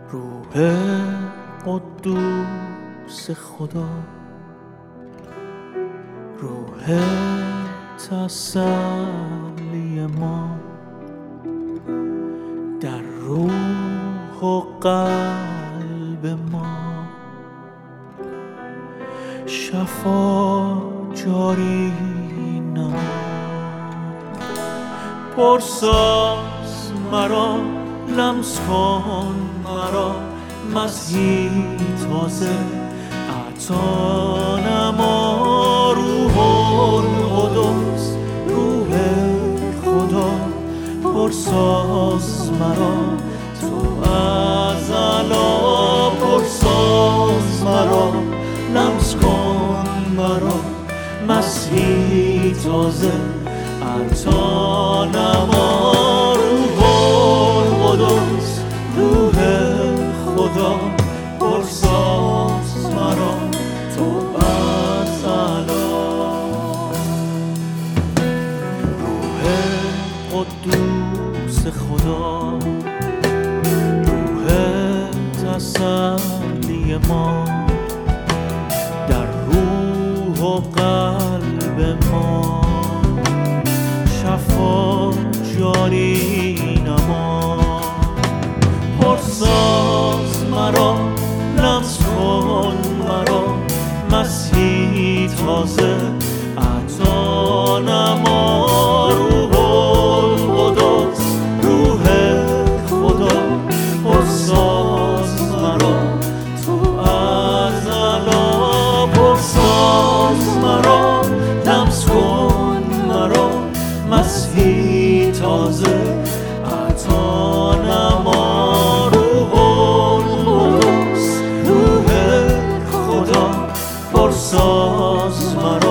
روح قدوس خدا، روح تسلی ما، در روح و قلب ما شفا جاری نما. پرساز مرا، لمس کن مرا، مسیح تازه عطا نما. روح القدس، روح خدا، پرساز مرا تو از علا. پرساز مرا، لمس کن مرا، مسیح تازه عطا نما. روح القدس، روح خدا، پرساز مرا تو از علا. روح قدوس خدا، روح تسلی ما، در روح و قلب ما شفا جاری نما. پرساز مرا، لمس کن مرا، مسیح تازه عطا نما. روح القدس، روح خدا، پرساز مرا تو از علا. پرساز مرا، لمس کن مرا، مسیح تازه عطا نما. روح القدس، روح خدا، پرساز مرا